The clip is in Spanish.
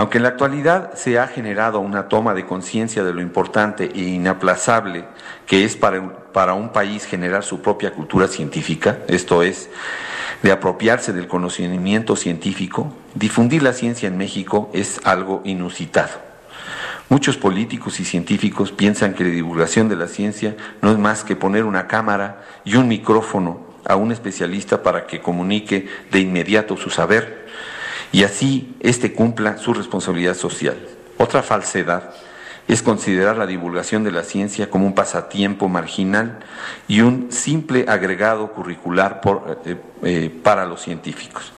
Aunque en la actualidad se ha generado una toma de conciencia de lo importante e inaplazable que es para un país generar su propia cultura científica, esto es, de apropiarse del conocimiento científico, difundir la ciencia en México es algo inusitado. Muchos políticos y científicos piensan que la divulgación de la ciencia no es más que poner una cámara y un micrófono a un especialista para que comunique de inmediato su saber y así éste cumpla su responsabilidad social. Otra falsedad es considerar la divulgación de la ciencia como un pasatiempo marginal y un simple agregado curricular para los científicos.